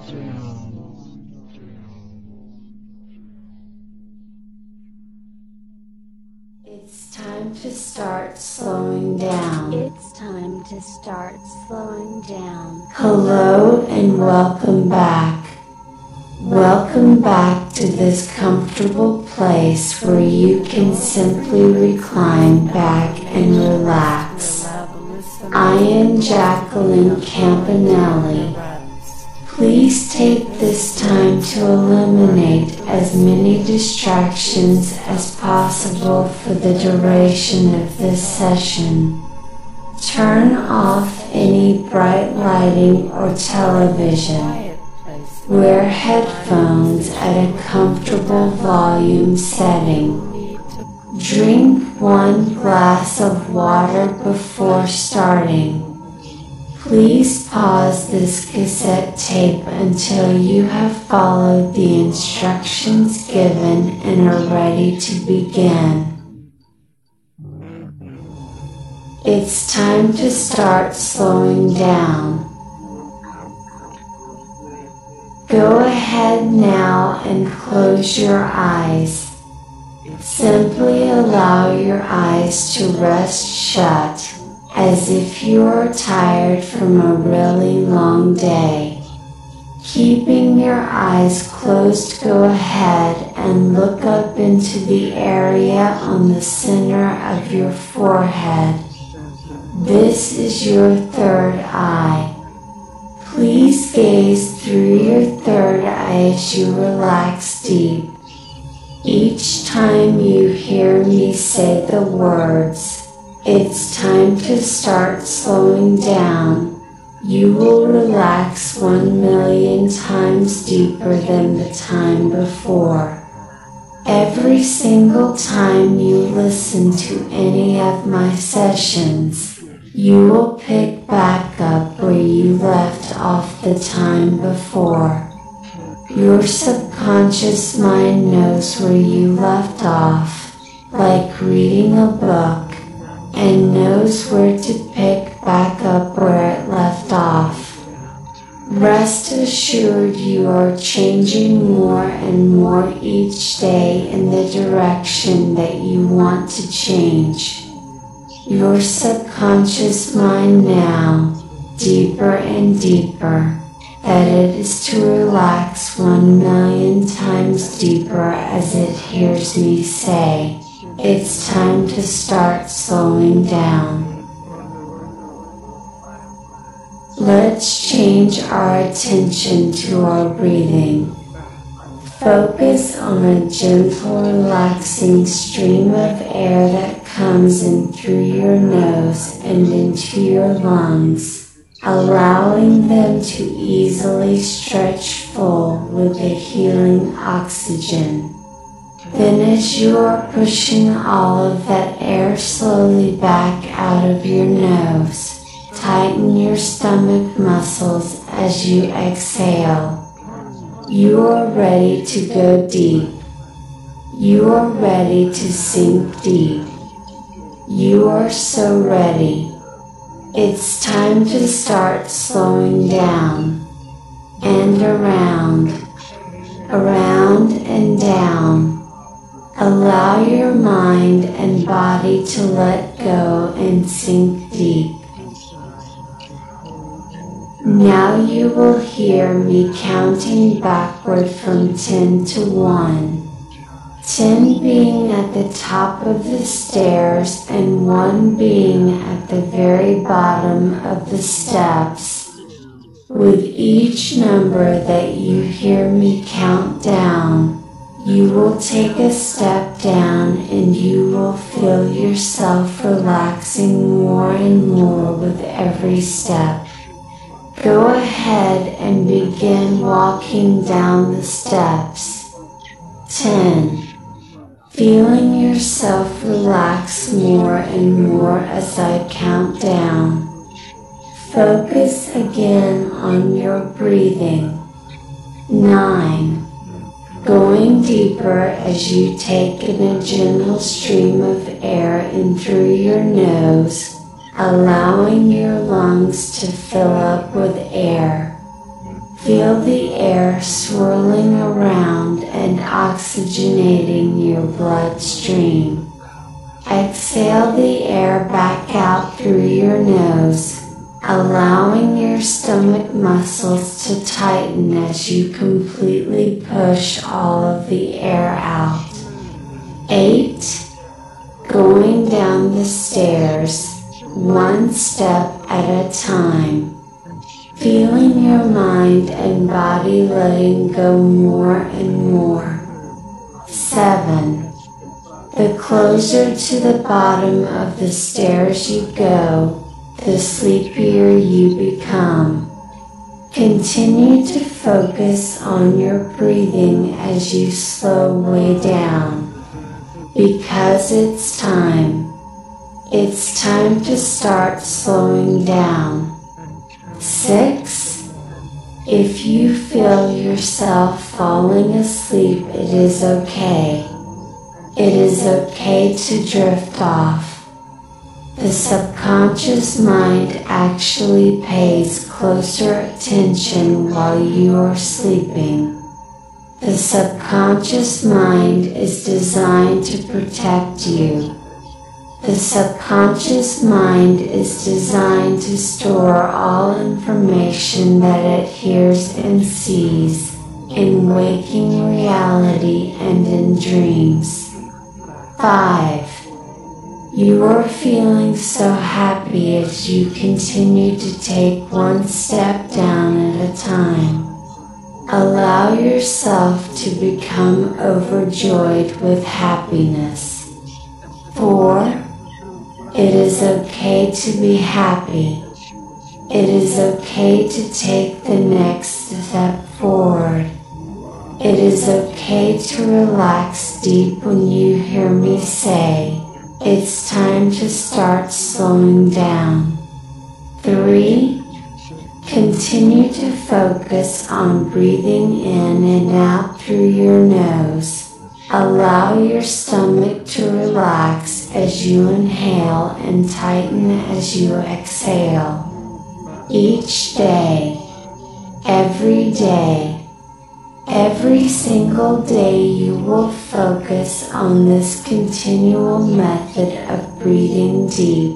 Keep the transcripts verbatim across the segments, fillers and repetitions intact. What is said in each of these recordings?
It's time to start slowing down. It's time to start slowing down. Hello and welcome back. Welcome back to this comfortable place where you can simply recline back and relax. I am Jacqueline Campanelli. Please take this time to eliminate as many distractions as possible for the duration of this session. Turn off any bright lighting or television. Wear headphones at a comfortable volume setting. Drink one glass of water before starting. Please pause this cassette tape until you have followed the instructions given and are ready to begin. It's time to start slowing down. Go ahead now and close your eyes. Simply allow your eyes to rest shut, as if you are tired from a really long day. Keeping your eyes closed, go ahead and look up into the area on the center of your forehead. This is your third eye. Please gaze through your third eye as you relax deep. Each time you hear me say the words, "It's time to start slowing down," you will relax one million times deeper than the time before. Every single time you listen to any of my sessions, you will pick back up where you left off the time before. Your subconscious mind knows where you left off, like reading a book, and knows where to pick back up where it left off. Rest assured you are changing more and more each day in the direction that you want to change. Your subconscious mind now, deeper and deeper, that it is to relax one million times deeper as it hears me say, "It's time to start slowing down." Let's change our attention to our breathing. Focus on a gentle, relaxing stream of air that comes in through your nose and into your lungs, allowing them to easily stretch full with the healing oxygen. Then as you are pushing all of that air slowly back out of your nose, tighten your stomach muscles as you exhale. You are ready to go deep. You are ready to sink deep. You are so ready. It's time to start slowing down, and around, around and down. Allow your mind and body to let go and sink deep. Now you will hear me counting backward from ten to one. ten being at the top of the stairs and one being at the very bottom of the steps. With each number that you hear me count down, you will take a step down and you will feel yourself relaxing more and more with every step. Go ahead and begin walking down the steps. ten. Feeling yourself relax more and more as I count down. Focus again on your breathing. nine. Going deeper as you take in a gentle stream of air in through your nose, allowing your lungs to fill up with air. Feel the air swirling around and oxygenating your bloodstream. Exhale the air back out through your nose, allowing your stomach muscles to tighten as you completely push all of the air out. eight. Going down the stairs, one step at a time. Feeling your mind and body letting go more and more. seven. The closer to the bottom of the stairs you go, the sleepier you become. Continue to focus on your breathing as you slow way down. Because it's time. It's time to start slowing down. six. If you feel yourself falling asleep, it is okay. It is okay to drift off. The subconscious mind actually pays closer attention while you are sleeping. The subconscious mind is designed to protect you. The subconscious mind is designed to store all information that it hears and sees in waking reality and in dreams. five. You are feeling so happy as you continue to take one step down at a time. Allow yourself to become overjoyed with happiness. four. It is okay to be happy. It is okay to take the next step forward. It is okay to relax deep when you hear me say, it's time to start slowing down. three. Continue to focus on breathing in and out through your nose. Allow your stomach to relax as you inhale and tighten as you exhale. Each day, every day, every single day you will focus on this continual method of breathing deep.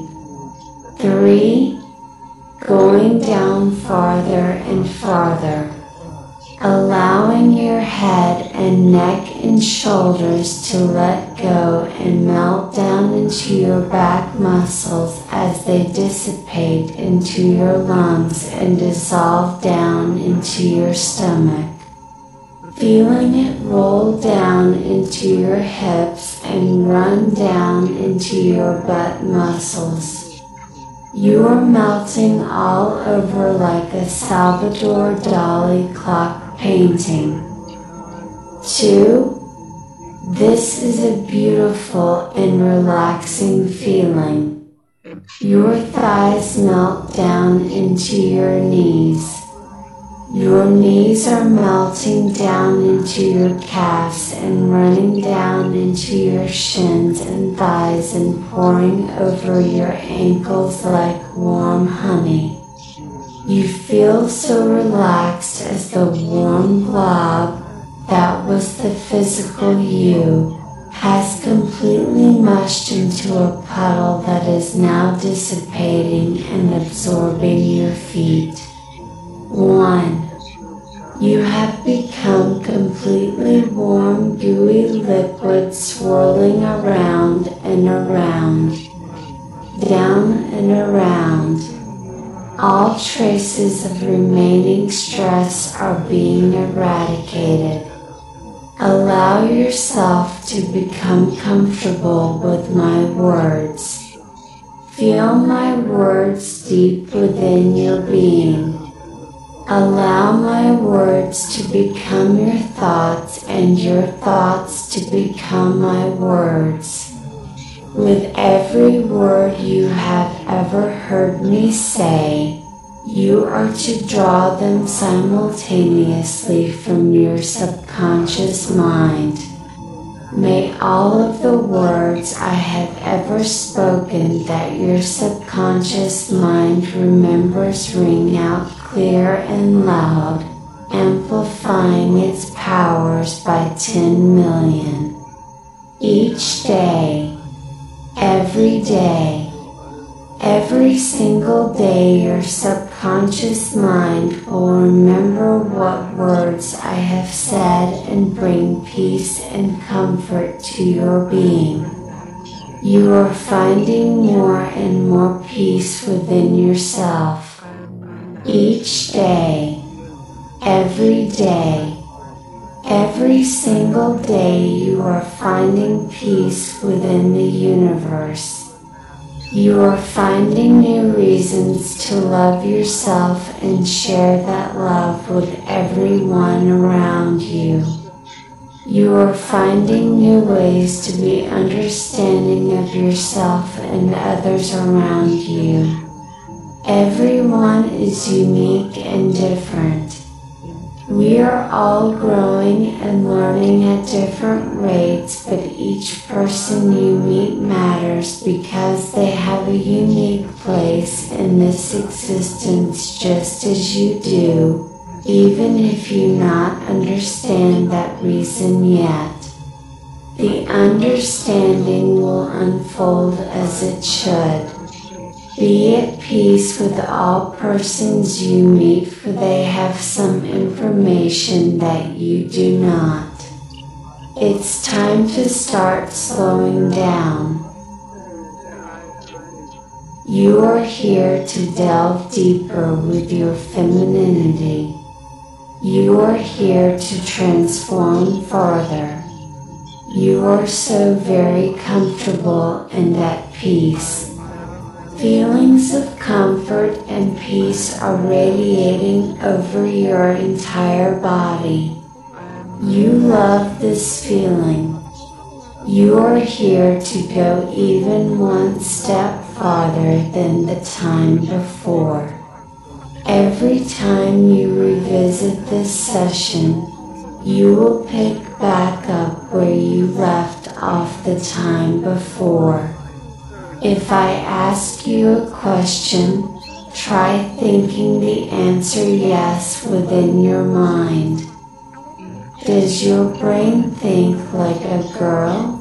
three. Going down farther and farther. Allowing your head and neck and shoulders to let go and melt down into your back muscles as they dissipate into your lungs and dissolve down into your stomach. Feeling it roll down into your hips and run down into your butt muscles. You are melting all over like a Salvador Dali clock painting. two. This is a beautiful and relaxing feeling. Your thighs melt down into your knees. Your knees are melting down into your calves and running down into your shins and thighs and pouring over your ankles like warm honey. You feel so relaxed as the warm blob that was the physical you has completely mushed into a puddle that is now dissipating and absorbing your feet. one. You have become completely warm, gooey liquid swirling around and around, down and around. All traces of remaining stress are being eradicated. Allow yourself to become comfortable with my words. Feel my words deep within your being. Allow my words to become your thoughts and your thoughts to become my words. With every word you have ever heard me say, you are to draw them simultaneously from your subconscious mind. May all of the words I have ever spoken that your subconscious mind remembers ring out clear and loud, amplifying its powers by ten million. Each day, every day, every single day your subconscious mind will remember what words I have said and bring peace and comfort to your being. You are finding more and more peace within yourself. Each day, every day, every single day you are finding peace within the universe. You are finding new reasons to love yourself and share that love with everyone around you. You are finding new ways to be understanding of yourself and others around you. Everyone is unique and different. We are all growing and learning at different rates, but each person you meet matters because they have a unique place in this existence just as you do, even if you not understand that reason yet. The understanding will unfold as it should. Be at peace with all persons you meet, for they have some information that you do not. It's time to start slowing down. You are here to delve deeper with your femininity. You are here to transform farther. You are so very comfortable and at peace. Feelings of comfort and peace are radiating over your entire body. You love this feeling. You are here to go even one step farther than the time before. Every time you revisit this session, you will pick back up where you left off the time before. If I ask you a question, try thinking the answer yes within your mind. Does your brain think like a girl?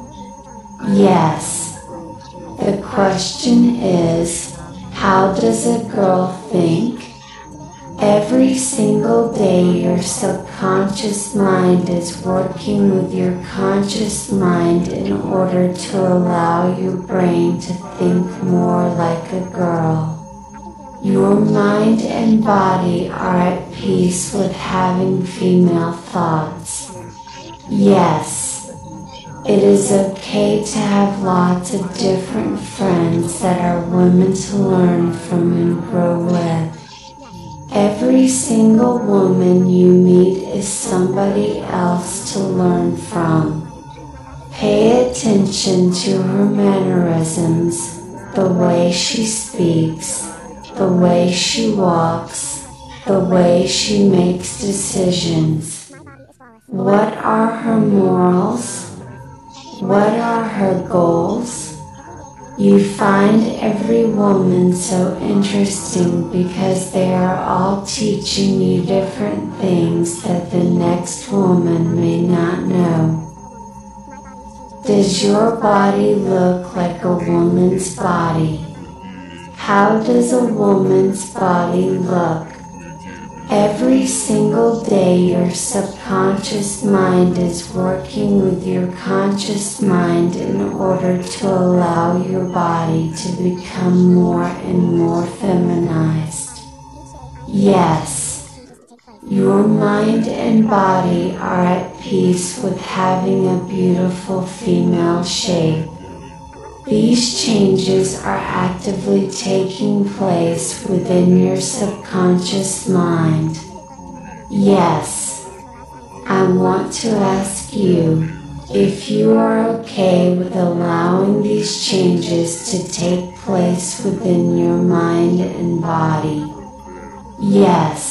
Yes. The question is, how does a girl think? Every single day your subconscious mind is working with your conscious mind in order to allow your brain to think more like a girl. Your mind and body are at peace with having female thoughts. Yes, it is okay to have lots of different friends that are women to learn from and grow with. Every single woman you meet is somebody else to learn from. Pay attention to her mannerisms, the way she speaks, the way she walks, the way she makes decisions. What are her morals? What are her goals? You find every woman so interesting because they are all teaching you different things that the next woman may not know. Does your body look like a woman's body? How does a woman's body look? Every single day your subconscious mind is working with your conscious mind in order to allow your body to become more and more feminized. Yes, your mind and body are at peace with having a beautiful female shape. These changes are actively taking place within your subconscious mind. Yes, I want to ask you if you are okay with allowing these changes to take place within your mind and body. Yes.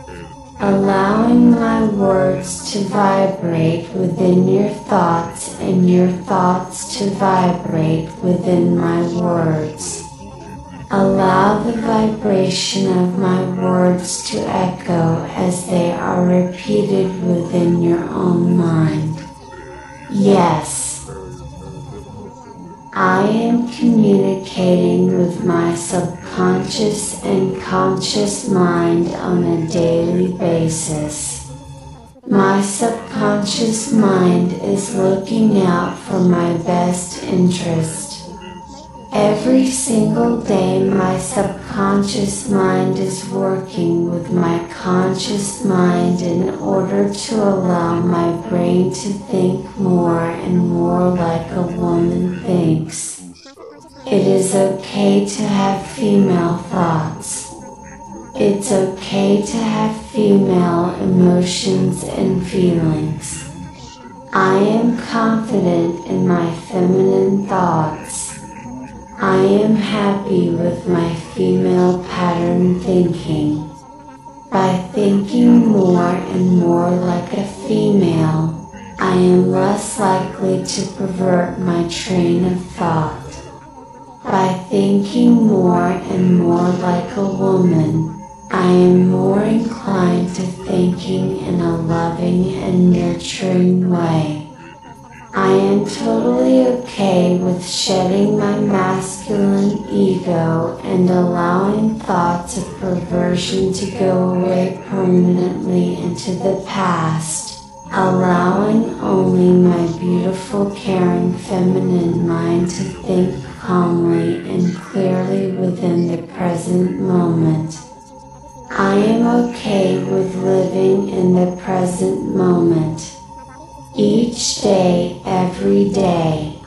Allowing my words to vibrate within your thoughts and your thoughts to vibrate within my words. Allow the vibration of my words to echo as they are repeated within your own mind. Yes. I am communicating with my subconscious and conscious mind on a daily basis. My subconscious mind is looking out for my best interest. Every single day my subconscious mind is working with my conscious mind in order to allow my brain to think more and more like a woman thinks. It is okay to have female thoughts. It's okay to have female emotions and feelings. I am confident in my feminine thoughts. I am happy with my female pattern thinking. By thinking more and more like a female, I am less likely to pervert my train of thought. By thinking more and more like a woman, I am more inclined to thinking in a loving and nurturing way. I am totally okay with shedding my masculine ego and allowing thoughts of perversion to go away permanently into the past, allowing only my beautiful, caring feminine mind to think calmly and clearly within the present moment. I am okay with living in the present moment. Each day, every day.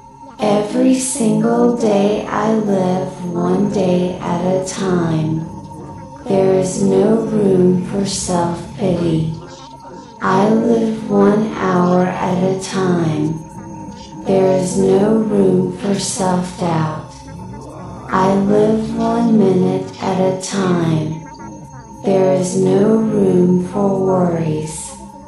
Every single day I live one day at a time. There is no room for self-pity. I live one hour at a time. There is no room for self-doubt. I live one minute at a time. There is no room for worries.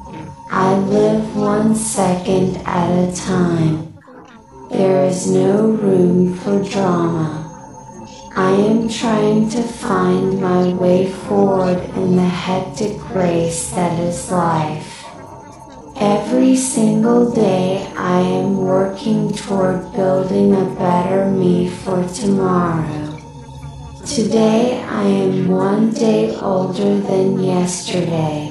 I live one second at a time. There is no room for drama. I am trying to find my way forward in the hectic race that is life. Every single day I am working toward building a better me for tomorrow. Today I am one day older than yesterday.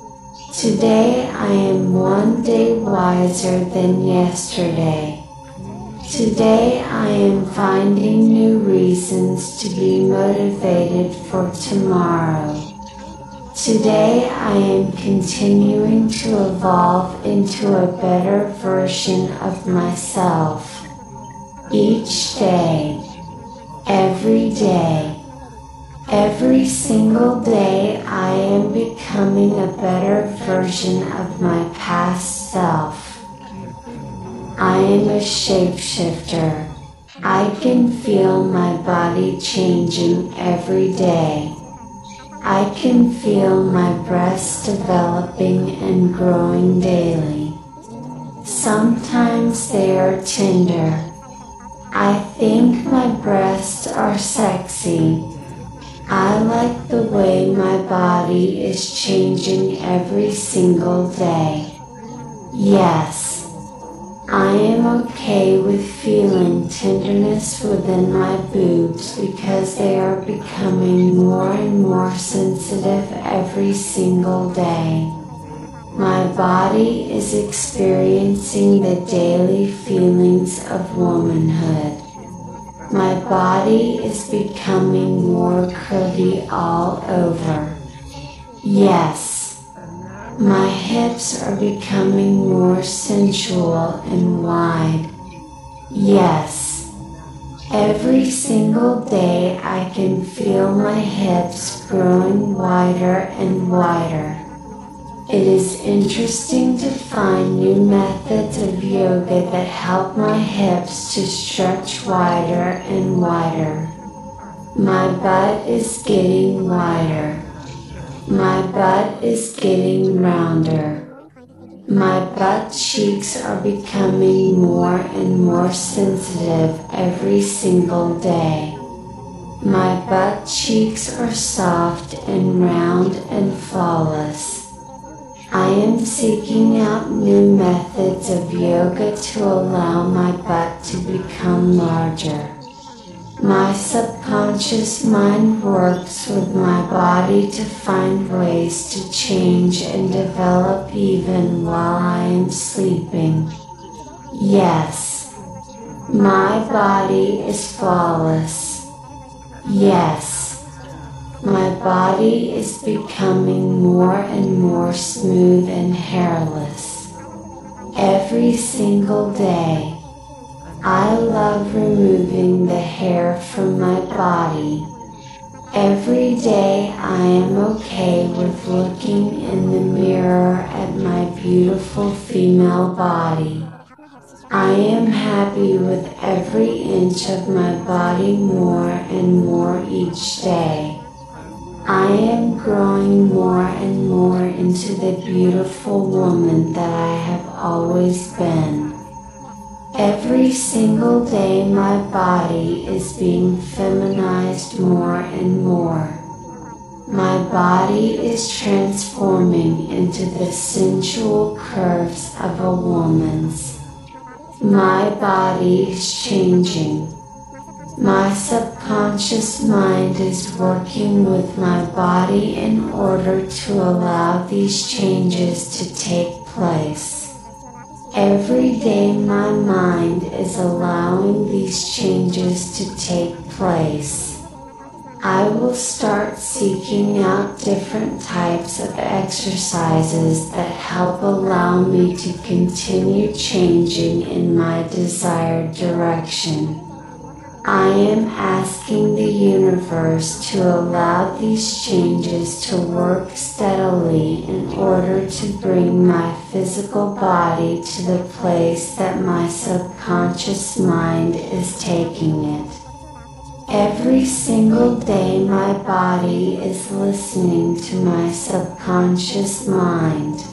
Today I am one day wiser than yesterday. Today I am finding new reasons to be motivated for tomorrow. Today I am continuing to evolve into a better version of myself. Each day, every day, every single day I am becoming a better version of my past self. I am a shapeshifter. I can feel my body changing every day. I can feel my breasts developing and growing daily. Sometimes they are tender. I think my breasts are sexy. I like the way my body is changing every single day. Yes. I am okay with feeling tenderness within my boobs because they are becoming more and more sensitive every single day. My body is experiencing the daily feelings of womanhood. My body is becoming more curvy all over. Yes. My hips are becoming more sensual and wide. Yes. Every single day I can feel my hips growing wider and wider. It is interesting to find new methods of yoga that help my hips to stretch wider and wider. My butt is getting wider. My butt is getting rounder. My butt cheeks are becoming more and more sensitive every single day. My butt cheeks are soft and round and flawless. I am seeking out new methods of yoga to allow my butt to become larger. My subconscious mind works with my body to find ways to change and develop even while I am sleeping. Yes, my body is flawless. Yes, my body is becoming more and more smooth and hairless. Every single day, I love removing the hair from my body. Every day I am okay with looking in the mirror at my beautiful female body. I am happy with every inch of my body more and more each day. I am growing more and more into the beautiful woman that I have always been. Every single day my body is being feminized more and more. My body is transforming into the sensual curves of a woman's. My body is changing. My subconscious mind is working with my body in order to allow these changes to take place. Every day my mind is allowing these changes to take place. I will start seeking out different types of exercises that help allow me to continue changing in my desired direction. I am asking the universe to allow these changes to work steadily in order to bring my physical body to the place that my subconscious mind is taking it. Every single day my body is listening to my subconscious mind.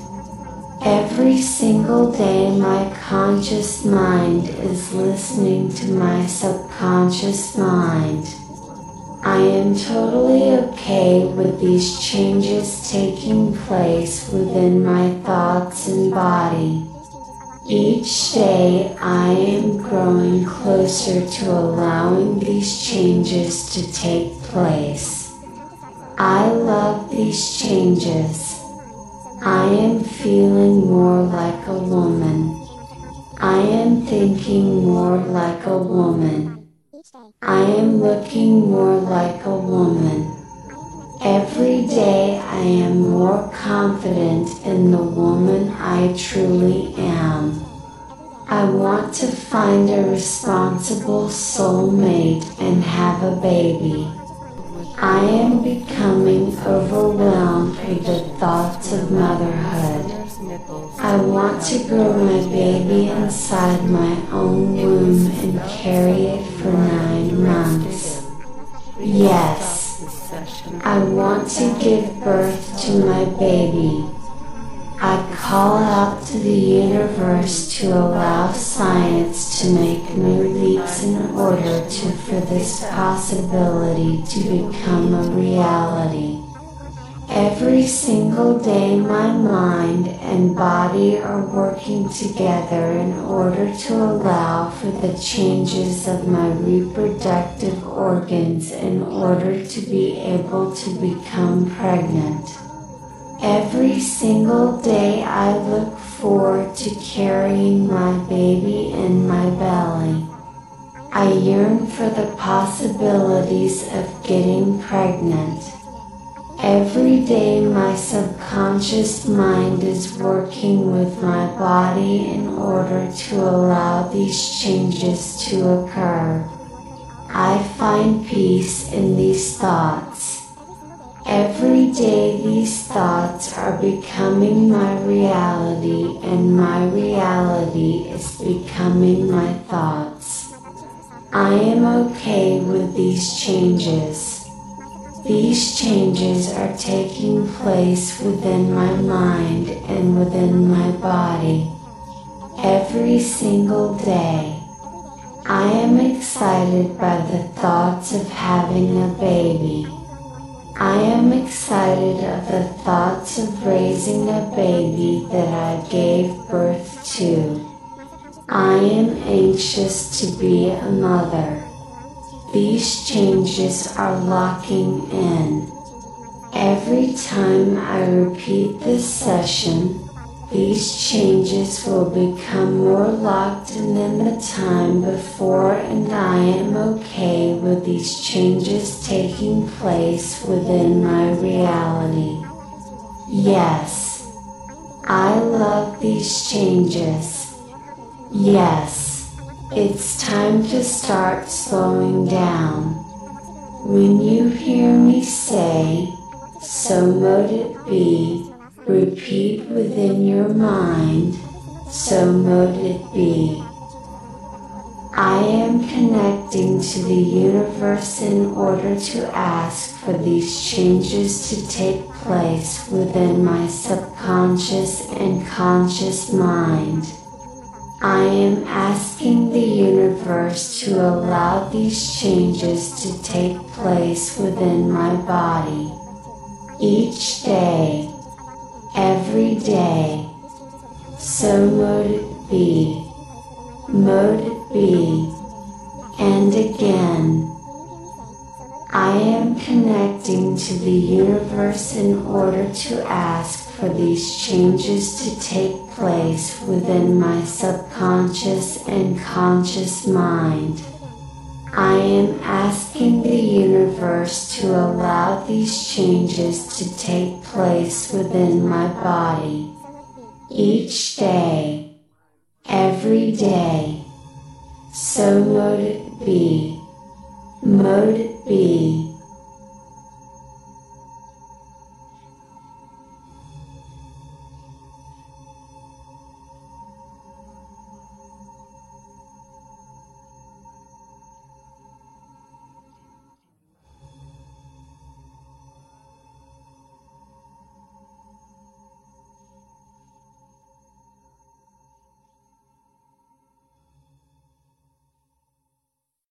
Every single day my conscious mind is listening to my subconscious mind. I am totally okay with these changes taking place within my thoughts and body. Each day I am growing closer to allowing these changes to take place. I love these changes. I am feeling more like a woman. I am thinking more like a woman. I am looking more like a woman. Every day I am more confident in the woman I truly am. I want to find a responsible soulmate and have a baby. I am becoming overwhelmed with the thoughts of motherhood. I want to grow my baby inside my own womb and carry it for nine months. Yes, I want to give birth to my baby. I call out to the universe to allow science to make new leaps in order to for this possibility to become a reality. Every single day my mind and body are working together in order to allow for the changes of my reproductive organs in order to be able to become pregnant. Every single day I look forward to carrying my baby in my belly. I yearn for the possibilities of getting pregnant. Every day my subconscious mind is working with my body in order to allow these changes to occur. I find peace in these thoughts. Every day these thoughts are becoming my reality and my reality is becoming my thoughts. I am okay with these changes. These changes are taking place within my mind and within my body. Every single day, I am excited by the thoughts of having a baby. I am excited of the thoughts of raising a baby that I gave birth to. I am anxious to be a mother. These changes are locking in. Every time I repeat this session, these changes will become more locked in than the time before, and I am okay with these changes taking place within my reality. Yes, I love these changes. Yes, it's time to start slowing down. When you hear me say, "So mote it be," repeat within your mind, "So mote it be." I am connecting to the universe in order to ask for these changes to take place within my subconscious and conscious mind. I am asking the universe to allow these changes to take place within my body. Each day, every day, so mote it be, mote it be, and again. I am connecting to the universe in order to ask for these changes to take place within my subconscious and conscious mind. I am asking the universe to allow these changes to take place within my body. Each day, every day, so mote it be, mote it be,